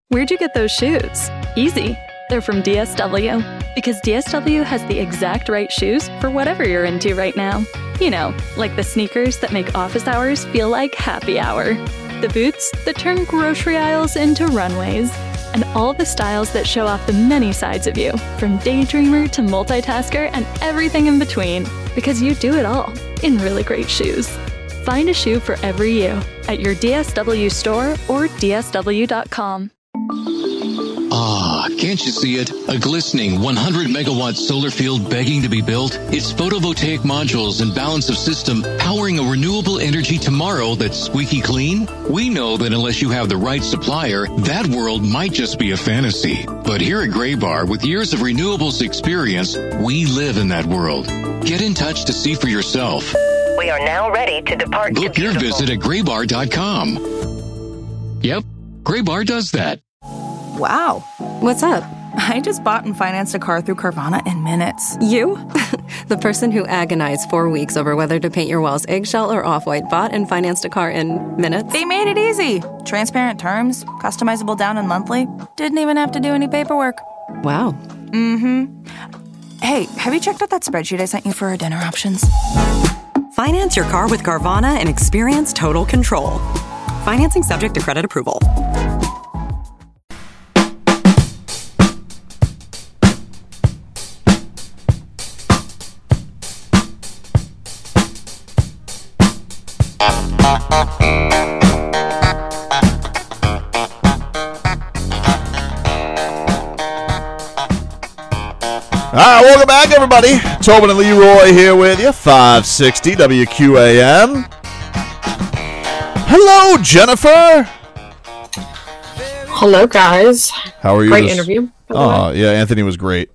Where'd you get those shoes? Easy. They're from DSW. Because DSW has the exact right shoes for whatever you're into right now. You know, like the sneakers that make office hours feel like happy hour. The boots that turn grocery aisles into runways. And all the styles that show off the many sides of you, from daydreamer to multitasker and everything in between. Because you do it all in really great shoes. Find a shoe for every you at your DSW store or DSW.com. Ah, can't you see it? A glistening 100-megawatt solar field begging to be built? Its photovoltaic modules and balance of system powering a renewable energy tomorrow that's squeaky clean? We know that unless you have the right supplier, that world might just be a fantasy. But here at Graybar, with years of renewables experience, we live in that world. Get in touch to see for yourself. We are now ready to depart. Book your visit at graybar.com. Yep, Graybar does that. Wow. What's up? I just bought and financed a car through Carvana in minutes. You? The person who agonized 4 weeks over whether to paint your walls eggshell or off-white bought and financed a car in minutes? They made it easy. Transparent terms, customizable down and monthly. Didn't even have to do any paperwork. Wow. Mm-hmm. Hey, have you checked out that spreadsheet I sent you for our dinner options? Finance your car with Carvana and experience total control. Financing subject to credit approval. All right, welcome back, everybody. Tobin and Leroy here with you, 560 WQAM. Hello, Jennifer. Hello, guys. How are you? Great interview. Oh, yeah, Anthony was great.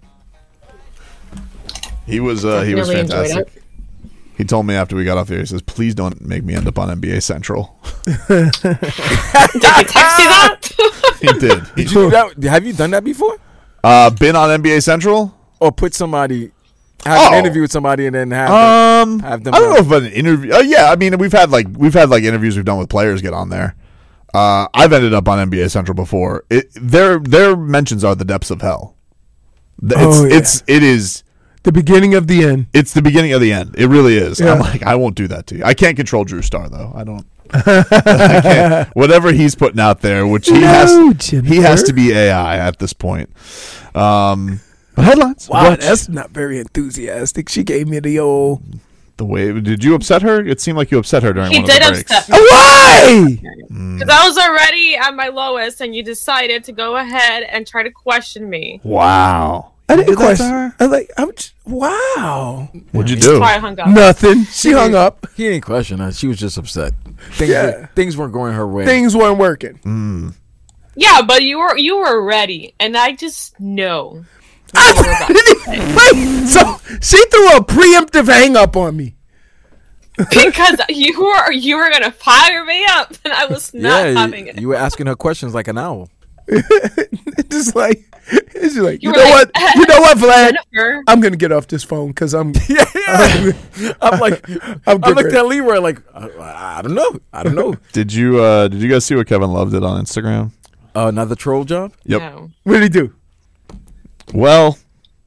He was fantastic. He told me after we got off there, he says, please don't make me end up on NBA Central. Did he text you that? He did. Did you do that? Have you done that before? Been on NBA Central? Or put somebody, have an interview with somebody and then have them I don't know if an interview. Yeah, I mean, we've had interviews we've done with players get on there. I've ended up on NBA Central before. Their mentions are the depths of hell. It is the beginning of the end. It's the beginning of the end. It really is. Yeah. I'm like, I won't do that to you. I can't control Drew Starr though. I don't. I can't. Whatever he's putting out there, which he has to be AI at this point. Headlines. Wow, that's not very enthusiastic. She gave me the old. The way did you upset her? It seemed like you upset her during one of the breaks. Upset me. Why? Because I was already at my lowest, and you decided to go ahead and try to question me. Wow. I didn't question her. I was like, wow. What'd you do? I hung up. Nothing. She hung up. He didn't question her. She was just upset. Things weren't going her way. Things weren't working. Yeah, but you were ready, and I just know. Wait, so she threw a preemptive hang up on me because you were gonna fire me up, and I was not having it. You were asking her questions like an owl. It's just like you know what, Vlad? Jennifer. I'm gonna get off this phone because I'm. I'm looking at Leroy like I don't know. Did you guys see what Kevin Love did on Instagram? Another troll job? Yep. No. What did he do? Well,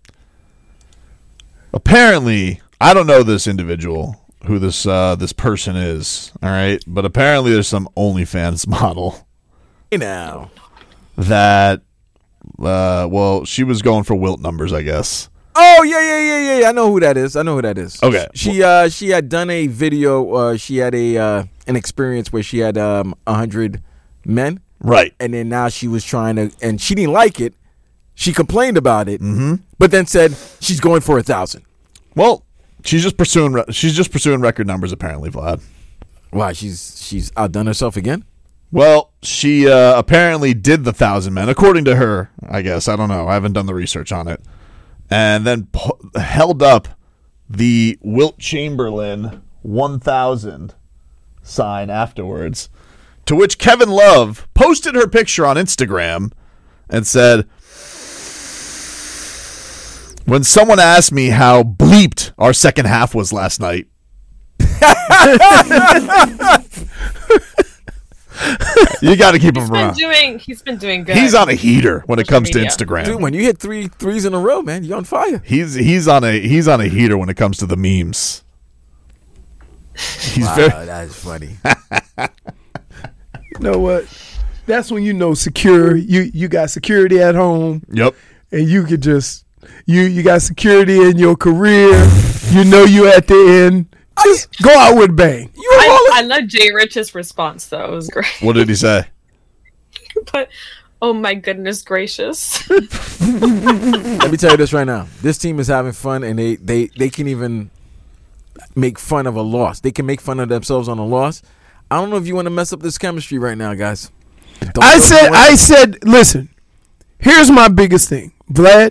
apparently, I don't know this individual, who this person is, all right? But apparently there's some OnlyFans model. Hey now. That, she was going for Wilt numbers, I guess. Oh, yeah. I know who that is. Okay. She had done a video, she had an experience where she had 100 men. Right. And then now she was trying to, and she didn't like it. She complained about it, but then said she's going for 1,000. Well, she's just pursuing record numbers, apparently, Vlad. Why? She's outdone herself again? Well, she apparently did the 1,000 men, according to her. I guess I don't know. I haven't done the research on it, and then held up the Wilt Chamberlain 1,000 sign afterwards. To which Kevin Love posted her picture on Instagram and said, when someone asked me how bleeped our second half was last night, You got to keep him around. He's been doing good. He's on a heater when it comes to Instagram. Dude, when you hit 3 threes in a row, man, you're on fire. He's on a heater when it comes to the memes. That's funny. You know what? That's when you know secure. You got security at home. Yep. And you could just you got security in your career. You know you at the end. Just go out with a bang. I love Jay Rich's response though. It was great. What did he say? But oh my goodness gracious. Let me tell you this right now. This team is having fun, and they can even make fun of a loss. They can make fun of themselves on a loss. I don't know if you want to mess up this chemistry right now, guys. I said, listen, here's my biggest thing, Vlad,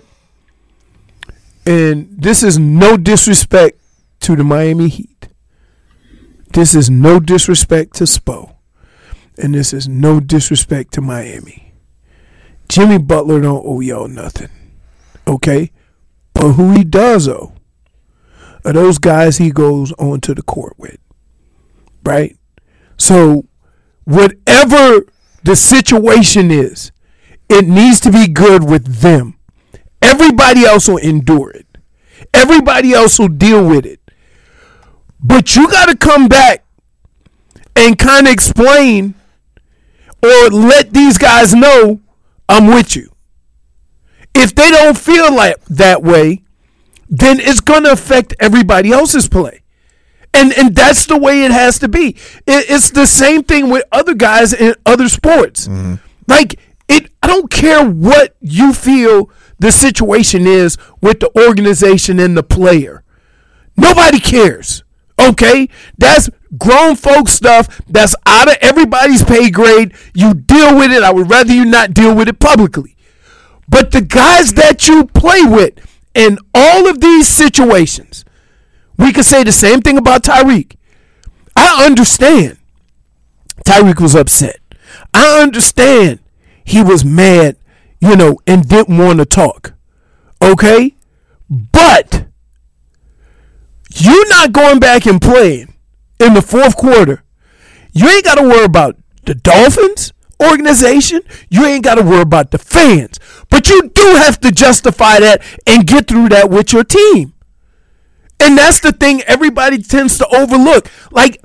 and this is no disrespect to the Miami Heat. This is no disrespect to Spo, and this is no disrespect to Miami. Jimmy Butler don't owe y'all nothing, okay? But who he does owe are those guys he goes onto the court with, right? So whatever the situation is, it needs to be good with them. Everybody else will endure it. Everybody else will deal with it. But you got to come back and kind of explain or let these guys know I'm with you. If they don't feel like that way, then it's going to affect everybody else's play. And that's the way it has to be. It's the same thing with other guys in other sports. Mm-hmm. Like, I don't care what you feel the situation is with the organization and the player. Nobody cares. Okay? That's grown folk stuff that's out of everybody's pay grade. You deal with it. I would rather you not deal with it publicly. But the guys that you play with in all of these situations, we could say the same thing about Tyreek. I understand Tyreek was upset. I understand he was mad, and didn't want to talk. Okay? But you're not going back and playing in the fourth quarter. You ain't got to worry about the Dolphins organization. You ain't got to worry about the fans. But you do have to justify that and get through that with your team. And that's the thing everybody tends to overlook. Like,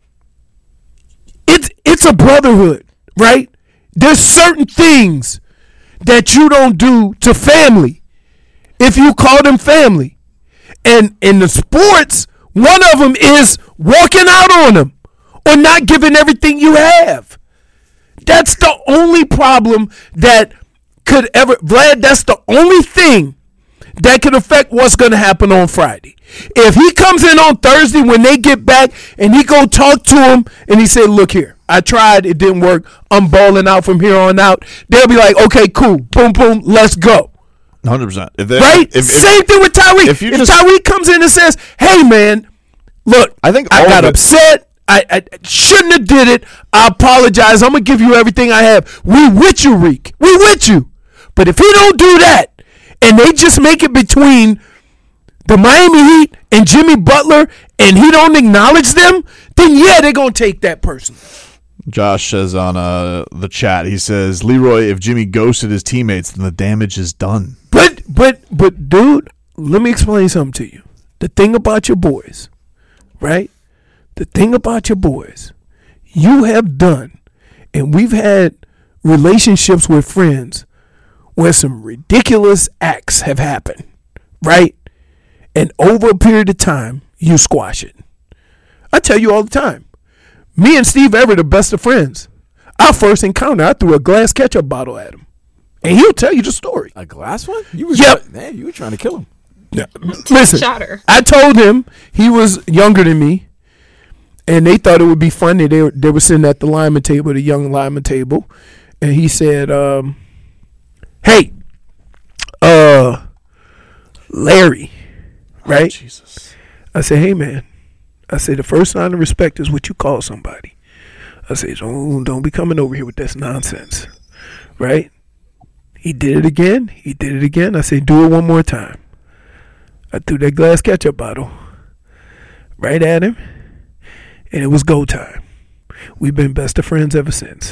it's a brotherhood, right? There's certain things that you don't do to family if you call them family. And in the sports, one of them is walking out on them or not giving everything you have. That's the only problem that could ever, Vlad, that's the only thing that could affect what's going to happen on Friday. If he comes in on Thursday when they get back and he go talk to him and he say, look here, I tried, it didn't work, I'm balling out from here on out, they'll be like, okay, cool, boom, boom, let's go. 100%. Right? Same thing with Tyreek. If Tyreek comes in and says, hey, man, look, I got upset. I shouldn't have did it. I apologize. I'm going to give you everything I have. We with you, Reek. We with you. But if he don't do that and they just make it between the Miami Heat and Jimmy Butler and he don't acknowledge them, then, yeah, they're going to take that person. Josh says on the chat, he says, Leroy, if Jimmy ghosted his teammates, then the damage is done. But, dude, let me explain something to you. The thing about your boys, right? The thing about your boys, you have done, and we've had relationships with friends where some ridiculous acts have happened, right? And over a period of time, you squash it. I tell you all the time, me and Steve Everett are best of friends. Our first encounter, I threw a glass ketchup bottle at him. And he'll tell you the story. A glass one? You were trying to kill him. Yeah. Listen, I told him he was younger than me, and they thought it would be funny. They were sitting at the lineman table, the young lineman table, and he said, hey, Larry, right? Oh, Jesus. I said, hey, man. I say the first sign of respect is what you call somebody. I say, don't be coming over here with this nonsense, right? He did it again. I say, do it one more time. I threw that glass ketchup bottle right at him, and it was go time. We've been best of friends ever since.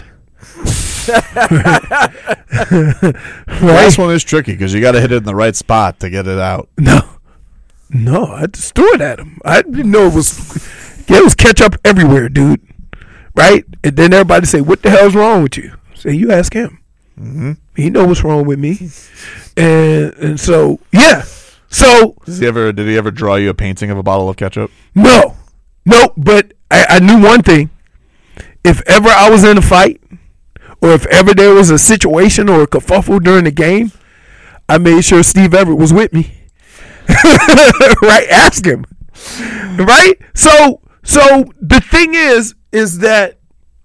Last one is tricky because you got to hit it in the right spot to get it out. No, I just threw it at him. I didn't know it was ketchup everywhere, dude. Right? And then everybody say, "What the hell's wrong with you?" Say, "You ask him. Mm-hmm. He know what's wrong with me." And so yeah. So did he ever draw you a painting of a bottle of ketchup? No. But I knew one thing. If ever I was in a fight, or if ever there was a situation or a kerfuffle during the game, I made sure Steve Everett was with me. Right? Ask him. Right? So the thing is that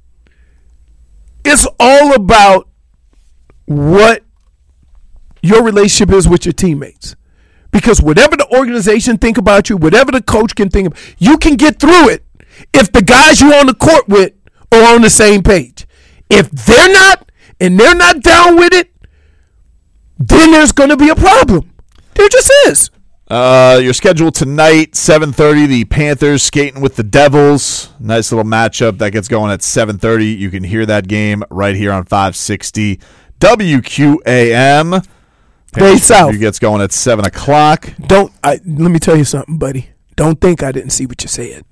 it's all about what your relationship is with your teammates. Because whatever the organization think about you, whatever the coach can think of, you can get through it if the guys you're on the court with are on the same page. If they're not, and they're not down with it, then there's going to be a problem. There just is. Your schedule tonight, 7:30, the Panthers skating with the Devils. Nice little matchup that gets going at 7:30. You can hear that game right here on 560 WQAM. Bay South gets going at 7 o'clock. Let me tell you something, buddy. Don't think I didn't see what you said.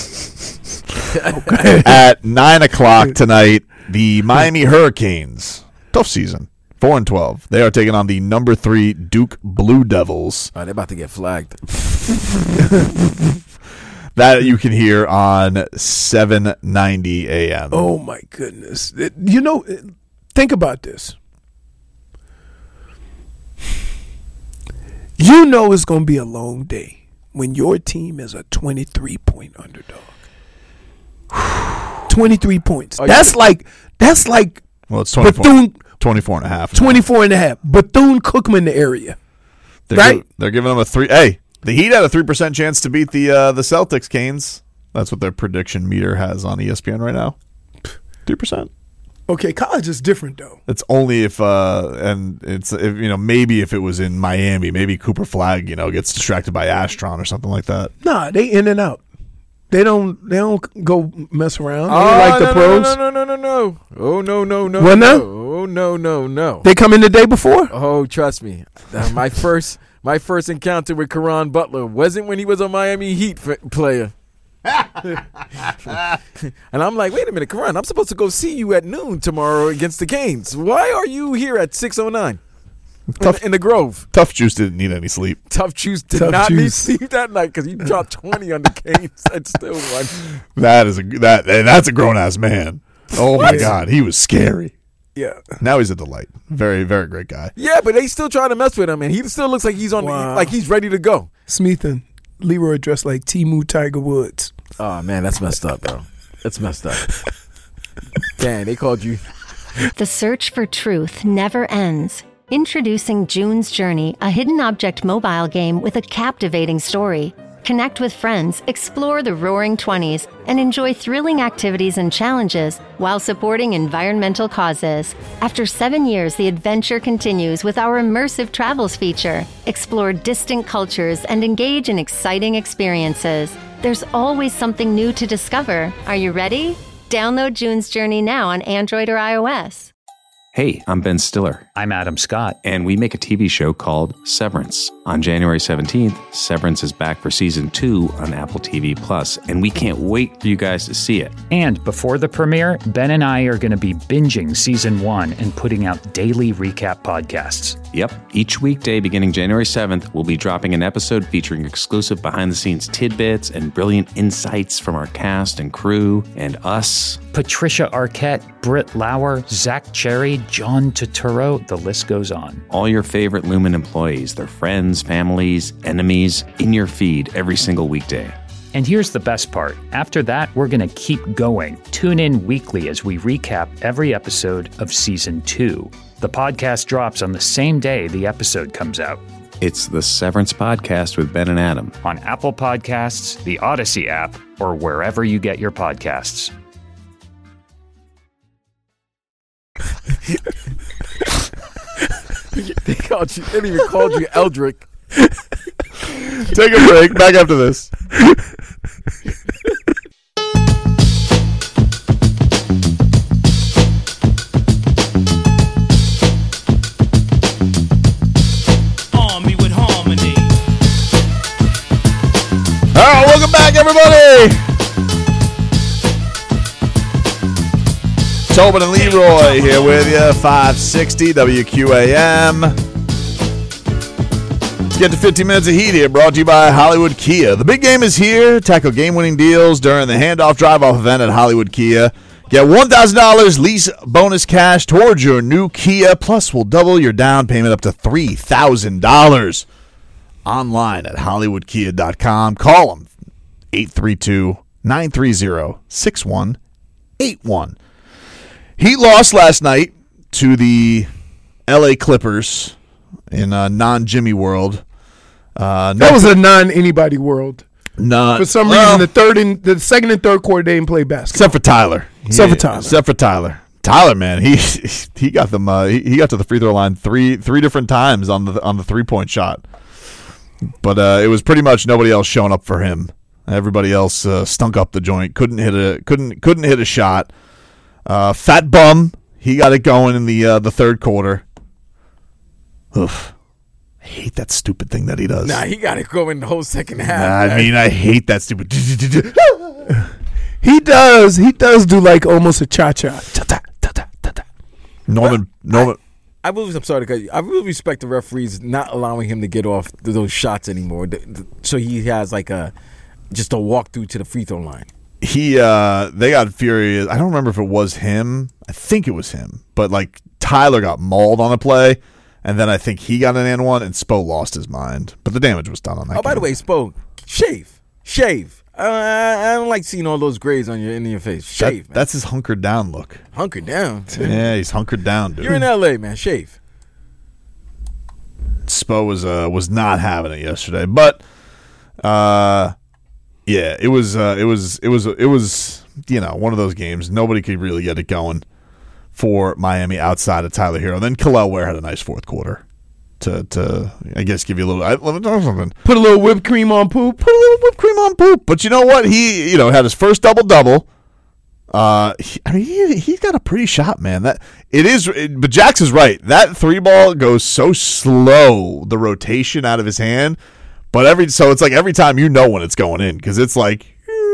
Okay. At 9 o'clock tonight, the Miami Hurricanes, tough season, 4-12. They are taking on the number 3 Duke Blue Devils. They're about to get flagged. That you can hear on 7:90 a.m. Oh my goodness! Think about this. It's going to be a long day when your team is a 23-point underdog. 23 points. That's like well, it's 24 and a half. 24 and a half. Bethune-Cookman area. They're giving them a 3. Hey, the Heat had a 3% chance to beat the Celtics, Canes. That's what their prediction meter has on ESPN right now. 3%. Okay, college is different though. It's only if maybe if it was in Miami, maybe Cooper Flagg, gets distracted by Astron or something like that. Nah, they in and out. They don't go mess around. They like the pros. No. Oh no. What now? Oh no. They come in the day before? Oh, trust me. My first encounter with Caron Butler wasn't when he was a Miami Heat player. And I'm like, wait a minute, Caron, I'm supposed to go see you at noon tomorrow against the Canes. Why are you here at 6:09 in the Grove? Tough Juice didn't need any sleep. Tough Juice did not need sleep that night because he dropped 20 on the Canes and still won. That's a grown ass man. Oh my God, he was scary. Yeah. Now he's a delight. Very, very great guy. Yeah, but they still trying to mess with him, and he still looks like he's on, like he's ready to go. Smeaton. Leroy dressed like Temu Tiger Woods. Oh, man, that's messed up, bro. That's messed up. Damn, they called you. The search for truth never ends. Introducing June's Journey, a hidden object mobile game with a captivating story. Connect with friends, explore the Roaring 20s, and enjoy thrilling activities and challenges while supporting environmental causes. After 7 years, the adventure continues with our immersive travels feature. Explore distant cultures and engage in exciting experiences. There's always something new to discover. Are you ready? Download June's Journey now on Android or iOS. Hey, I'm Ben Stiller. I'm Adam Scott. And we make a TV show called Severance. On January 17th, Severance is back for Season 2 on Apple TV+, and we can't wait for you guys to see it. And before the premiere, Ben and I are going to be binging Season 1 and putting out daily recap podcasts. Yep. Each weekday beginning January 7th, we'll be dropping an episode featuring exclusive behind-the-scenes tidbits and brilliant insights from our cast and crew and us. Patricia Arquette, Britt Lauer, Zach Cherry, John Turturro, the list goes on. All your favorite Lumen employees, their friends, families, enemies, in your feed every single weekday. And here's the best part. After that, we're going to keep going. Tune in weekly as we recap every episode of Season 2. The podcast drops on the same day the episode comes out. It's the Severance Podcast with Ben and Adam. On Apple Podcasts, the Odyssey app, or wherever you get your podcasts. They didn't even call you Eldrick. Take a break. Back after this. everybody. Tobin and Leroy here with you, 560 WQAM. Let's get to 15 minutes of heat here, brought to you by Hollywood Kia. The big game is here. Tackle game-winning deals during the handoff drive-off event at Hollywood Kia. Get $1,000 lease bonus cash towards your new Kia, plus we'll double your down payment up to $3,000. Online at HollywoodKia.com. Call them, 832-930-6181. Heat lost last night to the L.A. Clippers in non-Jimmy world. That was a non-anybody world. For some reason, the second and third quarter they didn't play basketball. Except for Tyler. Tyler, man, he got them. He got to the free throw line three different times on the 3-point shot. But it was pretty much nobody else showing up for him. Everybody else stunk up the joint. Couldn't hit a shot. Fat bum, he got it going in the third quarter. Oof. I hate that stupid thing that he does. Nah, he got it going the whole second half. I hate that stupid. He does do like almost a cha-cha. Norman. I really respect the referees not allowing him to get off those shots anymore. So he has like just a walk through to the free throw line. They got furious. I don't remember if it was him. I think it was him. But like Tyler got mauled on a play, and then I think he got an and one, and Spo lost his mind. But the damage was done on that. By the way, Spo, shave. I don't like seeing all those grays in your face. Shave, man. That's his hunkered down look. Hunkered down? Yeah, he's hunkered down, dude. You're in L.A., man. Shave. Spo was not having it yesterday, but yeah, it was one of those games. Nobody could really get it going for Miami outside of Tyler Hero. Then Kel'el Ware had a nice fourth quarter to I guess give you a little. Let me tell you something. Put a little whipped cream on poop. But you know what? He had his first double. He's got a pretty shot, man. But Jax is right. That three ball goes so slow. The rotation out of his hand. But it's like every time you know when it's going in because it's like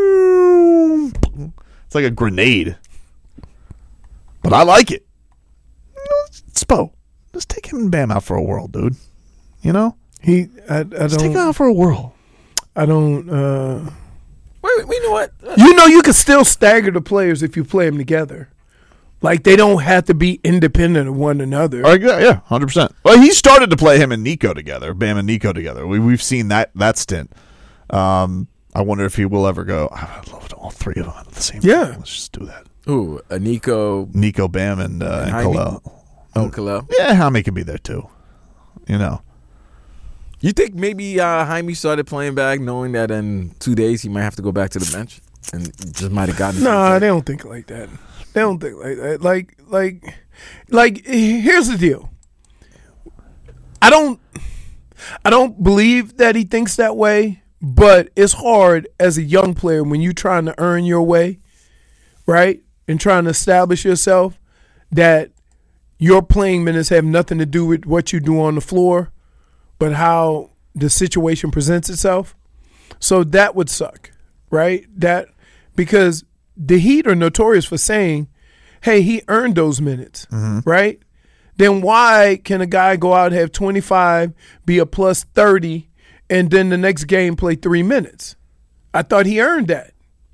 a grenade. But I like it. Spo, let's take him and Bam out for a whirl, dude. You know let's take him out for a whirl. I don't. Wait, you know what? You can still stagger the players if you play them together. Like, they don't have to be independent of one another. Yeah, 100%. Well, he started to play him and Nico together, Bam and Nico together. We've seen that stint. I wonder if he will ever go, I would love all three of them at the same time. Let's just do that. Ooh, Nico, Bam, and Kel'el. Oh, Kel'el. Yeah, Jaime can be there too. You think maybe Jaime started playing back knowing that in 2 days he might have to go back to the bench and just might have gotten. Nah, they don't think like that. They don't think like that. Like here's the deal. I don't believe that he thinks that way, but it's hard as a young player when you're trying to earn your way, right? And trying to establish yourself, that your playing minutes have nothing to do with what you do on the floor, but how the situation presents itself. So that would suck, right? Because the Heat are notorious for saying, hey, he earned those minutes, right? Then why can a guy go out and have 25, be a plus 30, and then the next game play 3 minutes? I thought he earned that.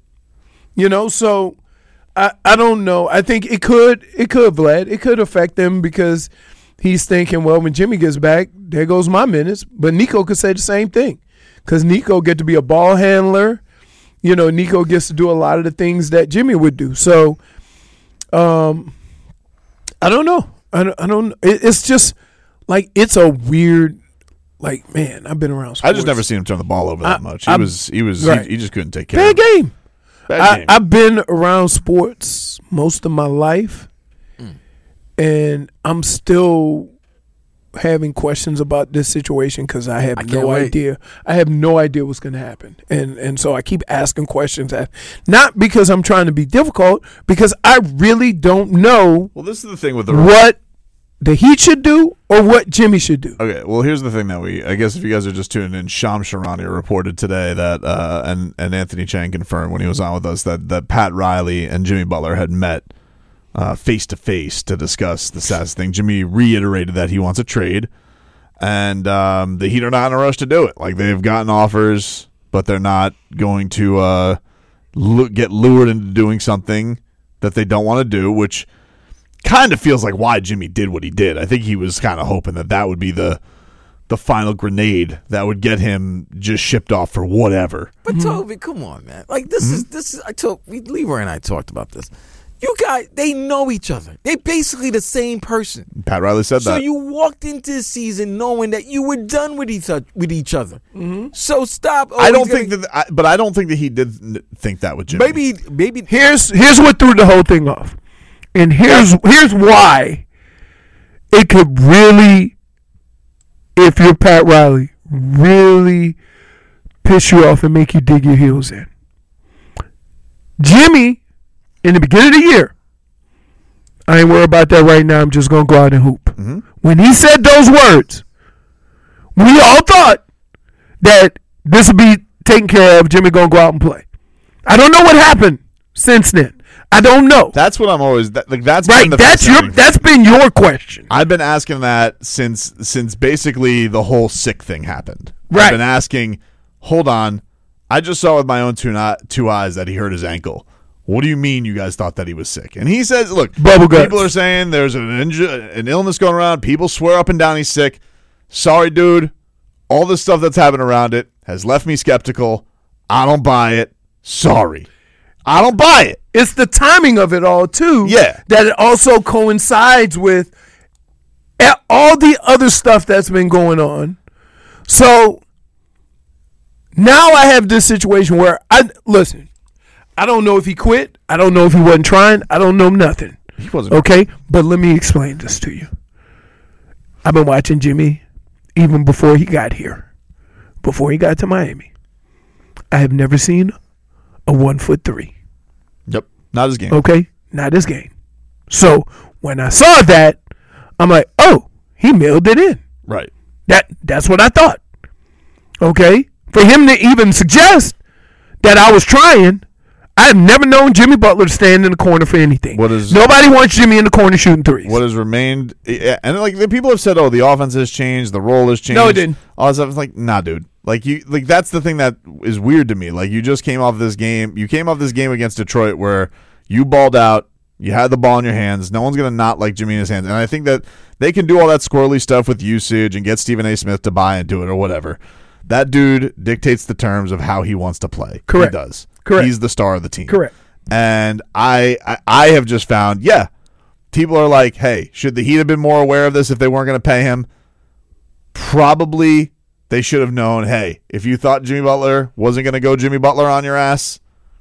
So I don't know. I think it could, Vlad. It could affect them because he's thinking, well, when Jimmy gets back, there goes my minutes. But Nico could say the same thing because Nico get to be a ball handler. Nico gets to do a lot of the things that Jimmy would do. So, I don't know. I don't. It's just like it's a weird. Like, man, I've been around sports. I just never seen him turn the ball over that much. He just couldn't take care of it. Bad game. I've been around sports most of my life, and I'm still having questions about this situation because I have no idea. I have no idea what's going to happen, and so I keep asking questions. Not because I'm trying to be difficult, because I really don't know. Well, this is the thing with the what the Heat should do or what Jimmy should do? Okay, well, here's the thing that I guess if you guys are just tuning in, Shams Charania reported today that, and Anthony Chang confirmed when he was on with us that Pat Riley and Jimmy Butler had met face-to-face to discuss the status thing. Jimmy reiterated that he wants a trade, and the Heat are not in a rush to do it. Like, they've gotten offers, but they're not going to get lured into doing something that they don't want to do, which kind of feels like why Jimmy did what he did. I think he was kind of hoping that would be the final grenade that would get him just shipped off for whatever. But Toby, come on, man. Like this is. Leroy and I talked about this. You guys, they know each other. They basically the same person. Pat Riley said that. So you walked into the season knowing that you were done with each other. Mm-hmm. So stop. I don't think that he did think that with Jimmy. Maybe. Here's what threw the whole thing off. And here's why it could really, if you're Pat Riley, really piss you off and make you dig your heels in. Jimmy, in the beginning of the year, I ain't worried about that right now. I'm just going to go out and hoop. Mm-hmm. When he said those words, we all thought that this would be taken care of. Jimmy going to go out and play. I don't know what happened since then. I don't know. That's what I'm always that's right. That's been your question. I've been asking that since basically the whole sick thing happened. Right. I've been asking. Hold on, I just saw with my own two eyes that he hurt his ankle. What do you mean you guys thought that he was sick? And he says, look, people are saying there's an illness going around. People swear up and down he's sick. Sorry, dude. All this stuff that's happened around it has left me skeptical. I don't buy it. Sorry. I don't buy it. It's the timing of it all, too. Yeah. That it also coincides with all the other stuff that's been going on. So now I have this situation where I don't know if he quit. I don't know if he wasn't trying. I don't know nothing. He wasn't. Okay? But let me explain this to you. I've been watching Jimmy even before he got here. Before he got to Miami. I have never seen a 1'3". Yep. Not his game. Okay? Not his game. So when I saw that, I'm like, oh, he mailed it in. Right. That's what I thought. Okay? For him to even suggest that I was trying, I've never known Jimmy Butler to stand in the corner for anything. Nobody wants Jimmy in the corner shooting threes. What has remained, and like the people have said, oh, the offense has changed, the role has changed. No, it didn't. All that stuff. It's like, nah, dude. Like that's the thing that is weird to me. Like you just came off this game. You came off this game against Detroit where you balled out. You had the ball in your hands. No one's gonna not like Jimmy in his hands. And I think that they can do all that squirrely stuff with usage and get Stephen A. Smith to buy into it or whatever. That dude dictates the terms of how he wants to play. Correct. He does. Correct. He's the star of the team. Correct. And I have just found, yeah, people are like, hey, should the Heat have been more aware of this if they weren't going to pay him? Probably they should have known, hey, if you thought Jimmy Butler wasn't going to go Jimmy Butler on your ass,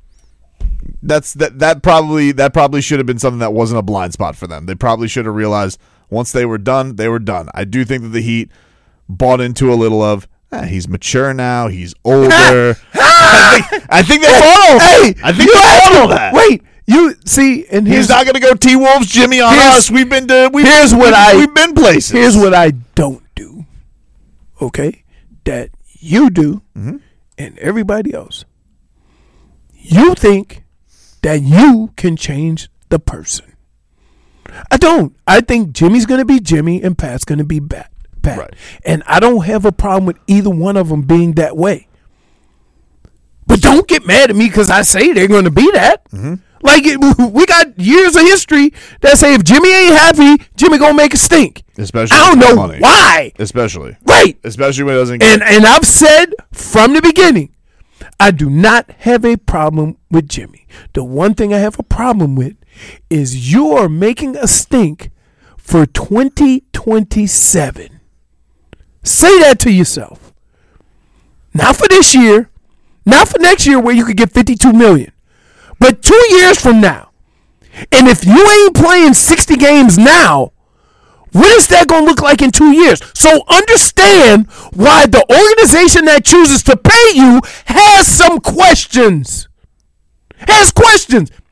that probably should have been something that wasn't a blind spot for them. They probably should have realized once they were done, they were done. I do think that the Heat bought into a little of, he's mature now. He's older. I think they bought all that. I think they bought all that. Wait, you see, and he's not going to go T-Wolves Jimmy on us. We've been places. Here's what I don't do. Okay, that you do, and everybody else. You think that you can change the person. I don't. I think Jimmy's going to be Jimmy and Pat's going to be Pat. Right. And I don't have a problem with either one of them being that way. But don't get mad at me because I say they're going to be that. Mm-hmm. Like, we got years of history that say if Jimmy ain't happy, Jimmy going to make a stink. Especially I don't know money. why. Especially. Right. Especially when it doesn't get And I've said from the beginning, I do not have a problem with Jimmy. The one thing I have a problem with is you're making a stink for 2027. Say that to yourself. Not for this year, not for next year where you could get $52 million, but 2 years from now. And if you ain't playing 60 games now, what is that going to look like in 2 years? So understand why the organization that chooses to pay you has some questions. Has questions.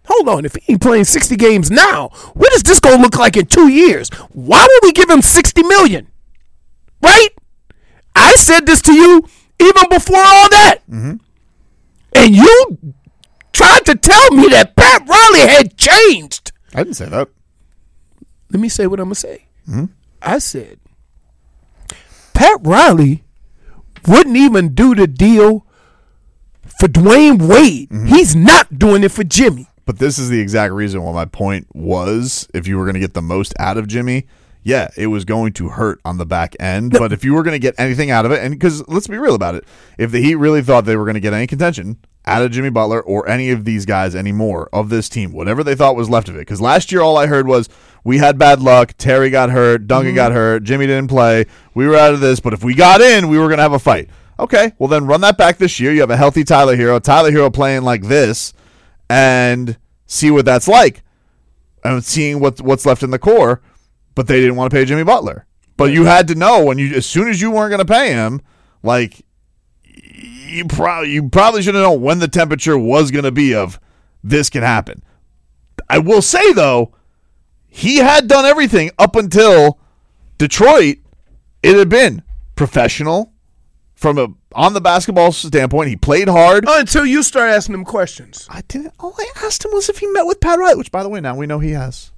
hold on, if he ain't playing 60 games now, what is this going to look like in 2 years? Why would we give him $60 million? Right? I said this to you even before all that. Mm-hmm. And you tried to tell me that Pat Riley had changed. I didn't say that. Let me say what I'm going to say. Mm-hmm. I said, Pat Riley wouldn't even do the deal for Dwayne Wade. Mm-hmm. He's not doing it for Jimmy. But this is the exact reason why my point was, if you were going to get the most out of Jimmy, yeah, it was going to hurt on the back end. But if you were going to get anything out of it, and because let's be real about it, if the Heat really thought they were going to get any contention out of Jimmy Butler or any of these guys anymore of this team, whatever they thought was left of it, because last year all I heard was we had bad luck, Terry got hurt, Duncan got hurt, Jimmy didn't play, we were out of this, but if we got in, we were going to have a fight. Okay, well then run that back this year. You have a healthy Tyler Hero playing like this, and see what that's like, and seeing what's left in the core. But they didn't want to pay Jimmy Butler. But you had to know as soon as you weren't going to pay him, like you probably should have known when the temperature was going to be of this can happen. I will say though, he had done everything up until Detroit. It had been professional from on the basketball standpoint. He played hard until you start asking him questions. I didn't. All I asked him was if he met with Pat Riley, which by the way now we know he has.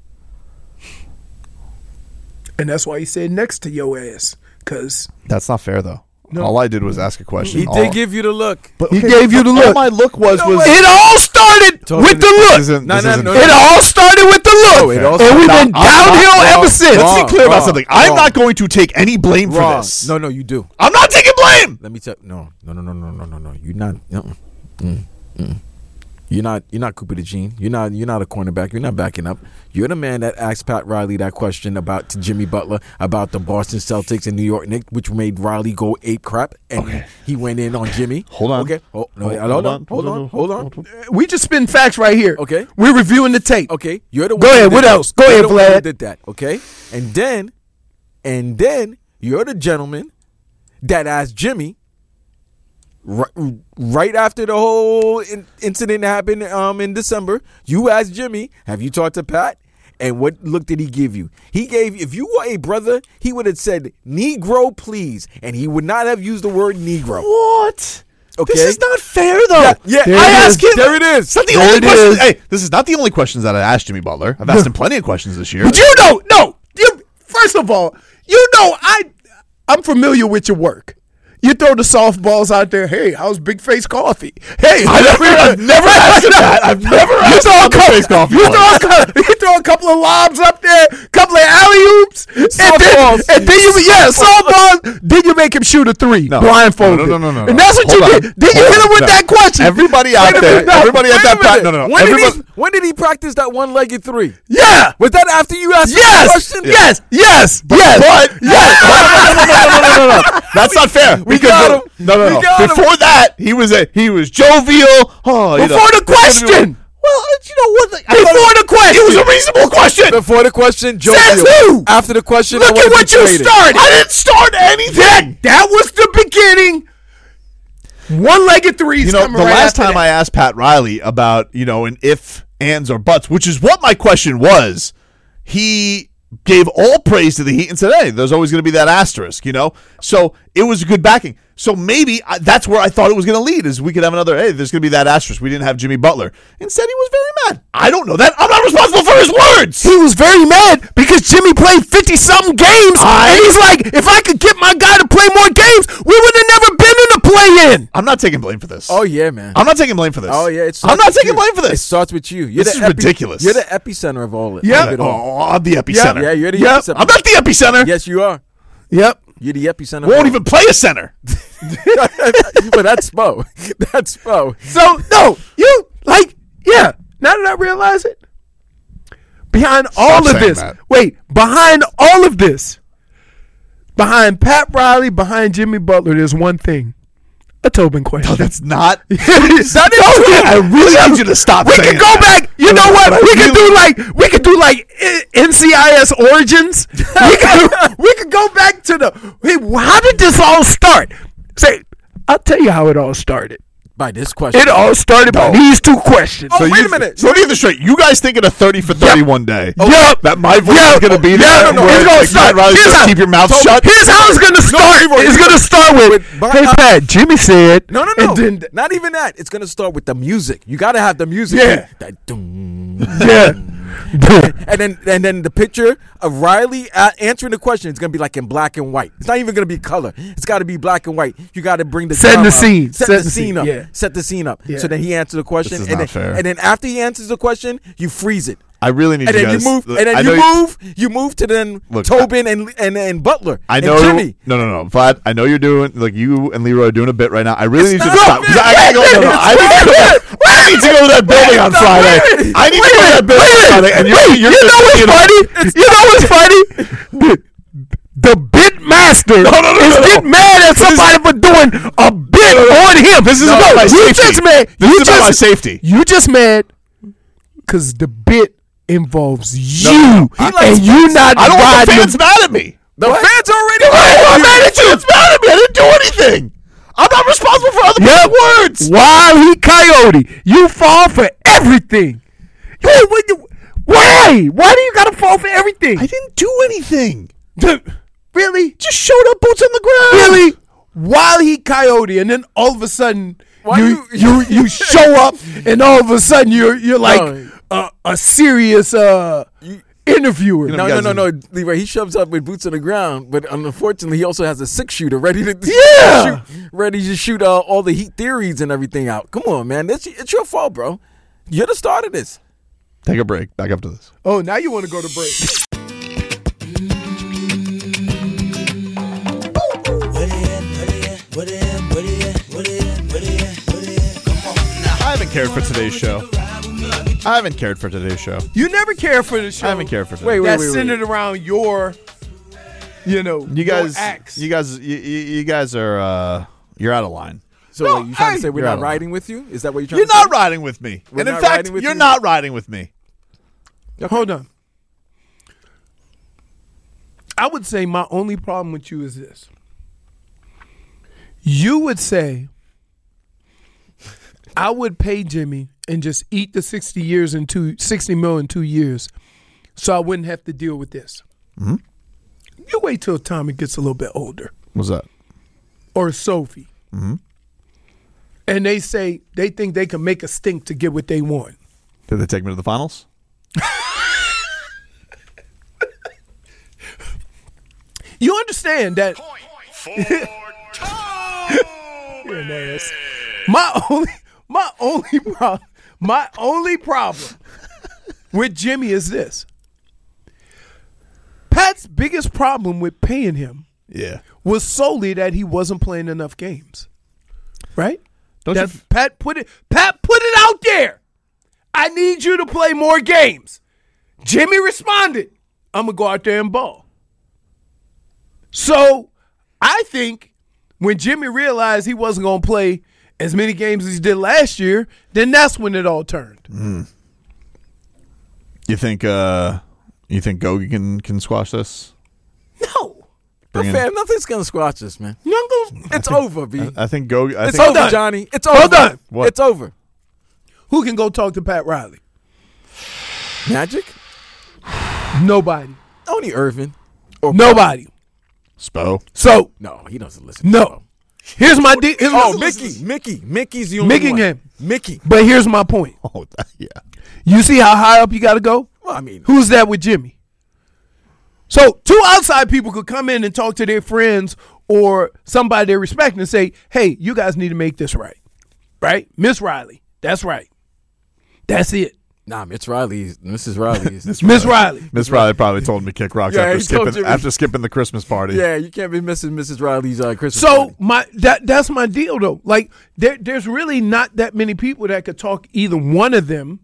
And that's why he said next to your ass, because that's not fair though. No. All I did was ask a question. He did give you the look. But he gave you the look. All my look was it all started with the look. It all started with the look, and we've been downhill ever since. Let's be clear about something. I'm not going to take any blame for this. No, you do. I'm not taking blame. Let me tell. No. You're not. You're not Cooper DeJean. You're not a cornerback. You're not backing up. You're the man that asked Pat Riley that question about to Jimmy Butler about the Boston Celtics and New York Knicks, which made Riley go ape crap, and he went in on Jimmy. Hold on. Okay. Hold on. We just spin facts right here. Okay. We're reviewing the tape. Okay. You're the one. Go ahead. What else? Go ahead, Vlad. Did that? Okay. And then you're the gentleman that asked Jimmy. Right after the whole incident happened in December, you asked Jimmy, have you talked to Pat? And what look did he give you? He gave, if you were a brother, he would have said, Negro, please. And he would not have used the word Negro. What? Okay. This is not fair, though. Yeah. I asked him. There it is. It's not the only question. Hey, this is not the only questions that I asked Jimmy Butler. I've asked him plenty of questions this year. But first of all, I'm familiar with your work. You throw the softballs out there. Hey, how's Big Face Coffee? Hey, I've never asked him that. I've never asked him Big Face Coffee. You throw a couple of lobs up there, a couple of alley-oops, softballs. And then softballs. Then you make him shoot a three, blindfolded. No. And that's what you did. Then you hit him with that question. Everybody out there, everybody at that pack. No. When did he practice that one-legged three? Yeah. Was that after you asked the question? Yes. No. That's not fair. We got him. No. Before that, he was jovial. Before the question. Well, you know what? Before the question. It was a reasonable question. Before the question, jovial. Says who? After the question, look at what you started. I didn't start anything. That was the beginning. One-legged threes. The last time I asked Pat Riley about an if, ands, or buts, which is what my question was, he gave all praise to the Heat and said, hey, there's always going to be that asterisk, So it was a good backing. So maybe that's where I thought it was going to lead, is we could have another, hey, there's going to be that asterisk. We didn't have Jimmy Butler. Instead, he was very mad. I don't know that. I'm not responsible for his words. He was very mad because Jimmy played 50-something games, and he's like, if I could get my guy to play more games, we would have never been in the play-in. I'm not taking blame for this. Oh, yeah, man. I'm not taking blame for this. Oh, yeah. I'm not taking blame for this. It starts with you. This is ridiculous. You're the epicenter of all it. Yeah. I'm the epicenter. Yeah, you're the epicenter. I'm not the epicenter. Yes, you are. Yep. You're the epicenter. Won't even play a center. But that's Spo. That's Spo. So, no, now that I realize it, behind all of this, behind all of this, behind Pat Riley, behind Jimmy Butler, there's one thing. A Tobin question. No, that's not. That is true. I really need you to stop saying We can go back. You know what? We could do like NCIS origins. we could go back to how did this all start? I'll tell you how it all started. by this question. It all started by these two questions. Oh, wait a minute. So let me get this straight. You guys thinking a 30 for 30 one day? Yep. That my voice is going to be there. No. It's going to start. Keep your mouth shut. Here's how it's going to start. It's going to start with, hey, Pat, Jimmy said. No. And then, not even that. It's going to start with the music. You got to have the music. Yeah. That doom. Yeah. and then the picture of Riley answering the question is going to be like in black and white. It's not even going to be color. It's got to be black and white. You got to bring the Set the scene up. Yeah. Set the scene up. Yeah. So then he answers the question. This is not fair. And then after he answers the question, you freeze it. I really need and you then guys. you move, and then you move to then Look, Tobin and Butler. I know. And Jimmy. No. But I know you're doing like you and Leroy are doing a bit right now. I really need you to not stop. I gotta go. No. I need to go to that building on Friday. I need to go to that building on Friday. And you're you know what's funny? The bit master is getting mad at somebody for doing a bit on him. This is about my safety. This is about my safety. You just mad because the bit involves you, and you not. I don't want the riding fans mad at me. The fans already I'm mad at you. It's mad at me. I didn't do anything. I'm not responsible for other people's words. Wile E. Coyote, you fall for everything. Why? Why do you gotta fall for everything? I didn't do anything. Really? Just showed up, boots on the ground. Really? Wile E. Coyote, and then all of a sudden you show up, and all of a sudden you're like a serious interviewer. No, Leroy. He shows up with boots on the ground, but unfortunately, he also has a 6-shooter ready to shoot all the heat theories and everything out. Come on, man. It's your fault, bro. You're the start of this. Take a break. Back up to this. Oh, now you want to go to break. I haven't cared for today's show. You never care for the show. I haven't cared for today. That's centered around your, you guys, your acts. you guys are you're out of line. So like, you trying to say we're not riding with you? Is that what you're trying You're to say? not riding with me. We're and in not fact, riding with you're you? not riding with me. Hold on. I would say my only problem with you is this. You would say, I would pay Jimmy and just eat the 60 mil in 2 years so I wouldn't have to deal with this. Mm-hmm. You wait till Tommy gets a little bit older. What's that? Or Sophie. Mm-hmm. And they say they think they can make a stink to get what they want. Did they take me to the finals? You understand that? You're an ass. My only problem with Jimmy is this. Pat's biggest problem with paying him was solely that he wasn't playing enough games. Right? Pat put it out there. I need you to play more games. Jimmy responded, I'm going to go out there and ball. So I think when Jimmy realized he wasn't going to play as many games as he did last year, then that's when it all turned. Mm. You think Gogi can squash this? No. Nothing's going to squash this, man. It's over, B. I think Gogi. It's over, Johnny. It's over. Hold on. What? It's over. Who can go talk to Pat Riley? Magic? Nobody. Only Irvin. Nobody. Spo. So no, he doesn't listen. No. Here's my deal. Mickey's the only one. Mickey. But here's my point. Oh, yeah. You see how high up you got to go? Well, I mean, who's that with Jimmy? So 2 outside people could come in and talk to their friends or somebody they respect and say, hey, you guys need to make this right. Right? Miss Riley. That's right. That's it. Nah, Mrs. Riley. Miss Riley. Miss Riley probably told him to kick rocks after skipping the Christmas party. Yeah, you can't be missing Mrs. Riley's Christmas party. So that's my deal though. Like there's really not that many people that could talk either one of them,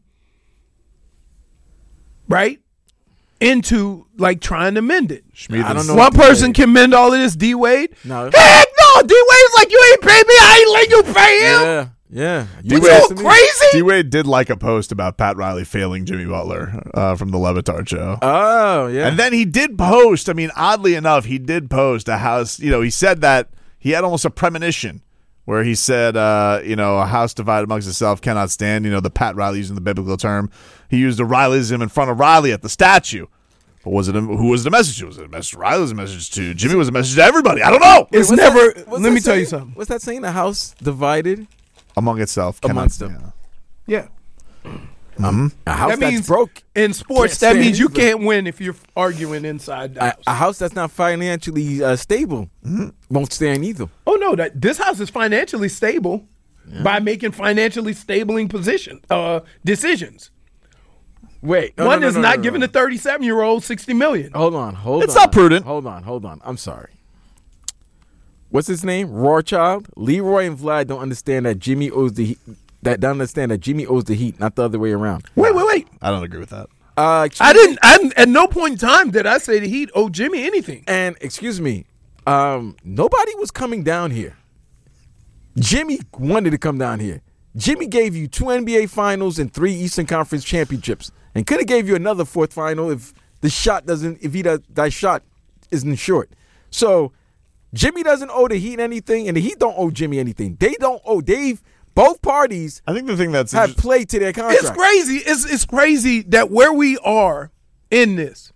right, into like trying to mend it. I don't know. One person can mend all of this. D Wade. No. Heck no. D Wade's like, you ain't pay me. I ain't letting you pay him. Yeah. You so crazy? D-Wade did like a post about Pat Riley failing Jimmy Butler from the Levitard show. Oh, yeah. And then he did post, oddly enough, he did post a house, he said that he had almost a premonition where he said, a house divided amongst itself cannot stand. The Pat Riley using the biblical term. He used a Rileysm in front of Riley at the statue. But who was the message to? Was it a message to Riley? Was it a message to Jimmy? Was it a message to everybody? I don't know. It's never. Let me tell you something. What's that saying? A house divided among itself cannot amongst them. Yeah. A house that means that's broke in sports. That means you can't win if you're arguing inside the house. A house that's not financially stable won't stand either. Oh no, this house is financially stable by making financially stabling decisions. Wait, one is not giving the 37-year-old $60 million. Hold on. It's not prudent. Hold on. I'm sorry. What's his name? Rothschild. Leroy and Vlad don't understand that Jimmy owes the Heat. Jimmy owes the Heat, not the other way around. Wait. I don't agree with that. I didn't. At no point in time did I say the Heat owe Jimmy anything. And excuse me, nobody was coming down here. Jimmy wanted to come down here. Jimmy gave you 2 NBA Finals and 3 Eastern Conference championships, and could have gave you another 4th final if that shot isn't short. So Jimmy doesn't owe the Heat anything, and the Heat don't owe Jimmy anything. They don't owe Dave. Both parties, I think the thing that's have played to their contract. It's crazy. It's crazy that where we are in this.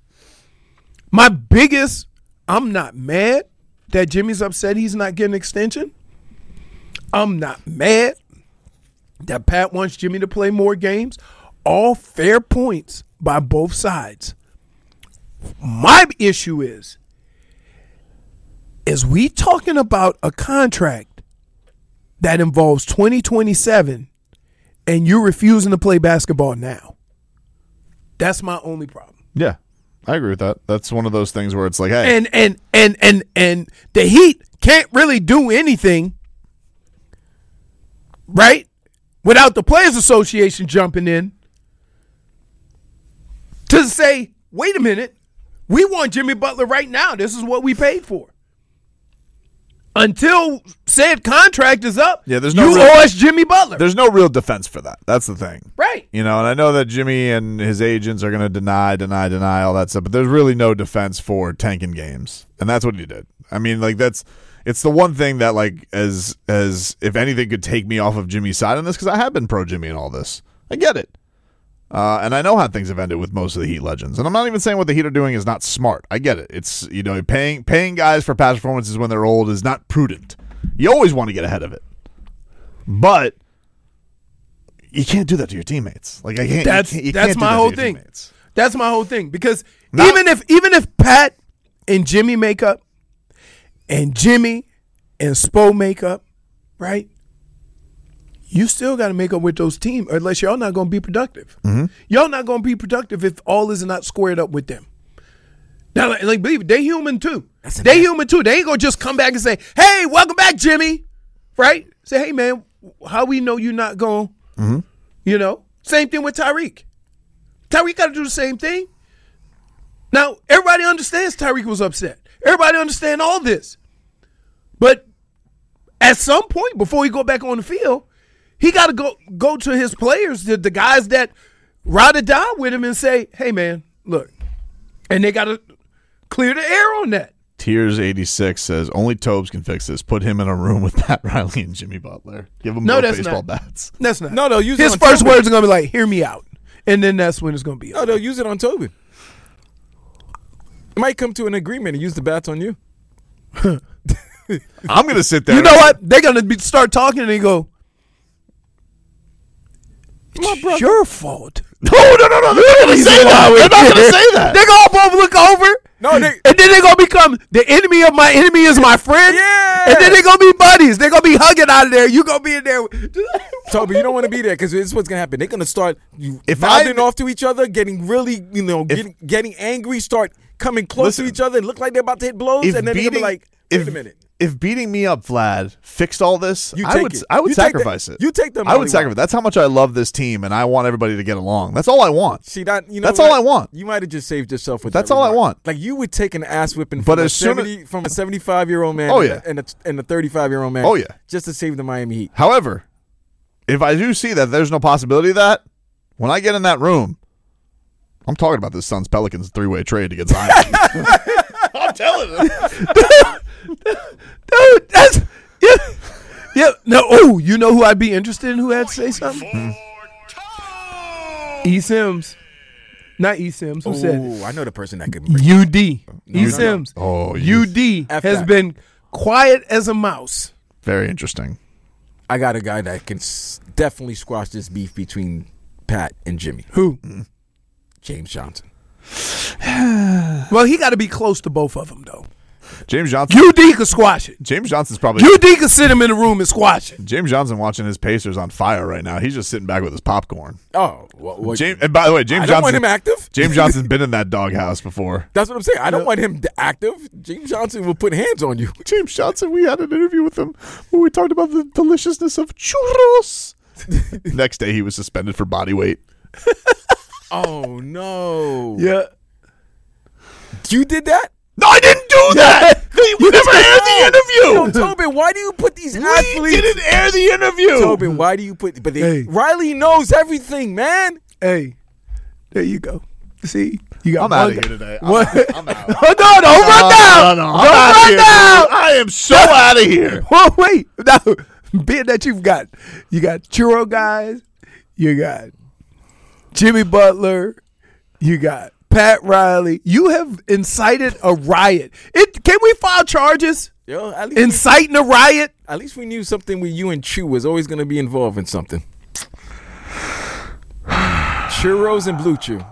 I'm not mad that Jimmy's upset he's not getting an extension. I'm not mad that Pat wants Jimmy to play more games. All fair points by both sides. My issue is we talking about a contract that involves 2027 and you're refusing to play basketball now? That's my only problem. Yeah, I agree with that. That's one of those things where it's like, hey. And the Heat can't really do anything, right, without the Players Association jumping in to say, wait a minute, we want Jimmy Butler right now. This is what we paid for. Until said contract is up, there's you owe us Jimmy Butler. There's no real defense for that. That's the thing. Right. And I know that Jimmy and his agents are going to deny all that stuff, but there's really no defense for tanking games. And that's what he did. I mean, it's the one thing that, as if anything could take me off of Jimmy's side on this, because I have been pro Jimmy in all this. I get it. And I know how things have ended with most of the Heat legends. And I'm not even saying what the Heat are doing is not smart. I get it. It's, paying guys for past performances when they're old is not prudent. You always want to get ahead of it. But you can't do that to your teammates. I can't. That's my whole thing. That's my whole thing. Because even if Pat and Jimmy make up, and Jimmy and Spo make up, right? You still got to make up with those teams, unless y'all not going to be productive. Mm-hmm. Y'all not going to be productive if all is not squared up with them. Now, believe it, they human too. They human too. They ain't going to just come back and say, hey, welcome back, Jimmy. Right? Say, hey, man, how we know you're not going, Same thing with Tyreek. Tyreek got to do the same thing. Now, everybody understands Tyreek was upset. Everybody understand all this. But at some point, before he go back on the field, he got to go to his players, the guys that ride or die with him, and say, hey, man, look. And they got to clear the air on that. Tears 86 says, only Tobes can fix this. Put him in a room with Pat Riley and Jimmy Butler. Give him both baseball bats. That's not. No, use his first words are going to be like, hear me out. And then that's when it's going to be. No, they'll use it on Toby. It might come to an agreement and use the bats on you. I'm going to sit there. You know what? They're going to start talking and they go, it's your fault. No. They're not going to say that. They're not going to say that. They're going to both look over. And then they're going to become the enemy of my enemy is my friend. Yeah. And then they're going to be buddies. They're going to be hugging out of there. You're going to be in there. Toby, you don't want to be there because this is what's going to happen. They're going to start mouthing off to each other, getting really, getting angry, start coming close to each other and look like they're about to hit blows. And then they're going to be like, wait a minute. If beating me up, Vlad, fixed all this, I would sacrifice it. You take them. I would sacrifice. That's how much I love this team, and I want everybody to get along. That's all I want. See that? That's all I want. You might have just saved yourself with. That's all I want. Like you would take an ass whipping from a 75-year-old man, and a 35-year-old man, just to save the Miami Heat. However, if I do see that there's no possibility of that, when I get in that room, I'm talking about this Suns Pelicans 3-way trade to get Zion. I'm telling you. Dude, that's know who I'd be interested in who had to say something? E. Sims. Not E. Sims. Who said it? I know the person that could. UD. E. Sims. Oh, UD has been quiet as a mouse. Very interesting. I got a guy that can definitely squash this beef between Pat and Jimmy. Who? James Johnson. Well, he got to be close to both of them, though. James Johnson. UD could squash it. James Johnson's probably. UD could sit him in the room and squash it. James Johnson watching his Pacers on fire right now. He's just sitting back with his popcorn. Oh, and by the way, James I don't Johnson. want him active. James Johnson's been in that doghouse before. That's what I'm saying. I don't want him active. James Johnson will put hands on you. James Johnson, we had an interview with him where we talked about the deliciousness of churros. Next day, he was suspended for body weight. Oh, no. Yeah. You did that? No, I didn't do that. We never aired the interview. Yo, Tobin, why do you put these athletes? We didn't air the interview. Tobin, why do you put? But Riley knows everything, man. Hey, there you go. See, you got. I'm out of here today. I'm out. Oh, no, don't run down. No, don't run down. I am so out of here. Well, wait. No, being that you got churro guys, you got Jimmy Butler, you got Pat Riley. You have incited a riot. Can we file charges? Yo, at least inciting a riot? At least we knew something with you and Chew was always going to be involved in something. Churros and Blue Chew.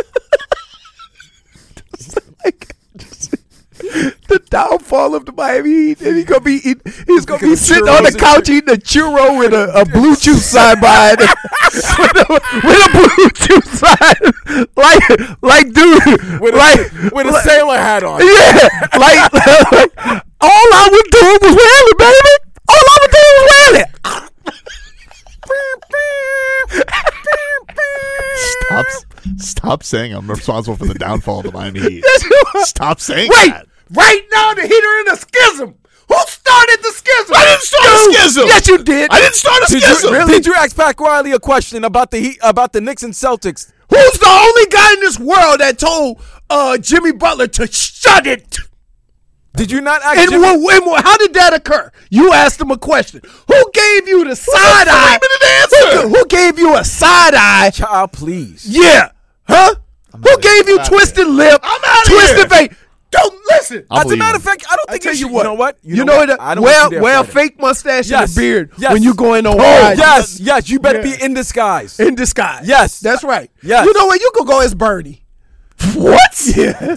The downfall of the Miami Heat, and he's gonna be sitting on the couch eating a churro with a Blue Chew side by it, with a Blue Chew side, like dude, with a sailor hat on. Yeah, like all I was doing was wearing it, baby. All I was doing was wearing it. Stop saying I'm responsible for the downfall of the Miami Heat. Stop saying that. Right now, the Heat are in a schism. Who started the schism? I didn't start a schism. Yes, you did. I didn't start a schism. Did you ask Pat Riley a question about the Heat, about the Knicks and Celtics? Who's the only guy in this world that told Jimmy Butler to shut it? Did you not ask Jimmy? How did that occur? You asked him a question. Who gave you the side eye? Answer. Who gave you a side eye? Child, please. Yeah. Huh? Who gave you twisted lip? I'm out of twisted face? Don't listen. As a matter of fact, I don't think you what. You know what? You know what? Wear a fake mustache and a beard when you go in on yes. You better be in disguise. In disguise. Yes. That's right. Yes. You know what? You could go as Bernie. What? Yeah.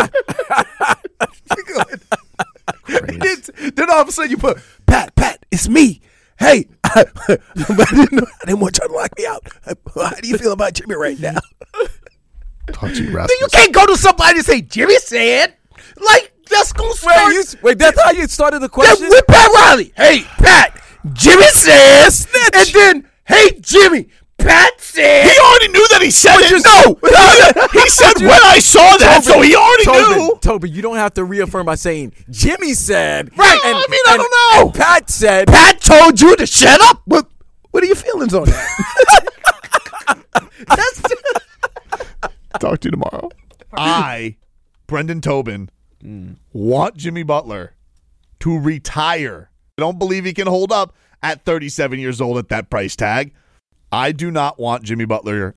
Then all of a sudden you put, Pat, it's me. Hey, I didn't want you to lock me out. How do you feel about Jimmy right now? You can't go to somebody and say, Jimmy said. Like, that's going to start. Wait, that's how you started the question? With Pat Riley. Hey, Pat, Jimmy says. Snitch. And then, hey, Jimmy, Pat said. He already knew that he said it. No. He said when I saw that, so he already knew. Toby, you don't have to reaffirm by saying, Jimmy said. Right. I don't know. And Pat said. Pat told you to shut up. What are your feelings on that? Talk to you tomorrow. I, Brendan Tobin, want Jimmy Butler to retire. I don't believe he can hold up at 37 years old at that price tag. I do not want Jimmy Butler